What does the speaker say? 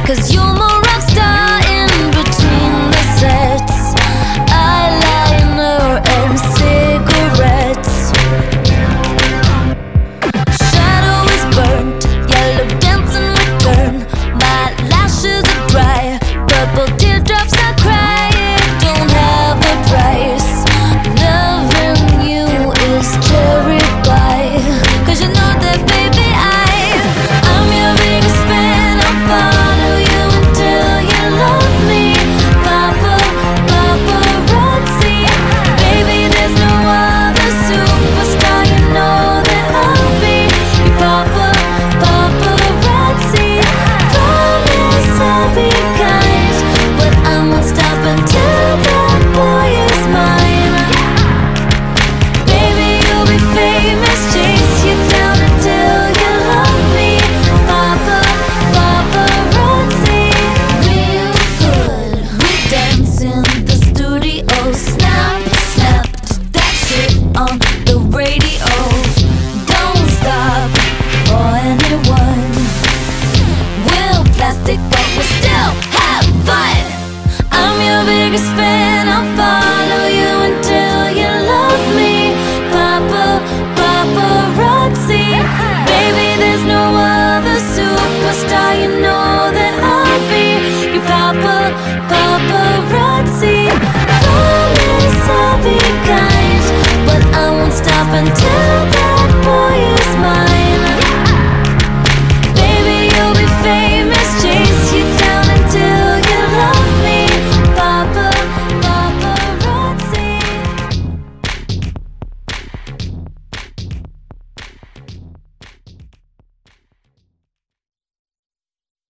'cause you're my rock star in between the sets. Eyeliner and cigarettes. Shadow is burnt, yellow dancing return. My lashes are dry, purple teardrops are crying. Don't have a price. Loving you is cherry pie, 'cause you know that baby I'm your biggest fan. I'll follow you until you love me. Papa, paparazzi. Baby, there's no other superstar. You know that I'll be your papa, paparazzi. Promise I'll be kind, but I won't stop until that boy is mine. Baby, you'll be famous, chase you down until you love me. Papa, paparazzi. Real good. We dance in the studio. Snap, snapped that shit on the radio. Don't stop for anyone. We're plastic, but we still have fun. I'm your biggest fan. I'll follow you until you love me. Papa, paparazzi. Baby, there's no other superstar. You know that I'll be your papa, paparazzi. Promise I'll be kind, but I won't stop until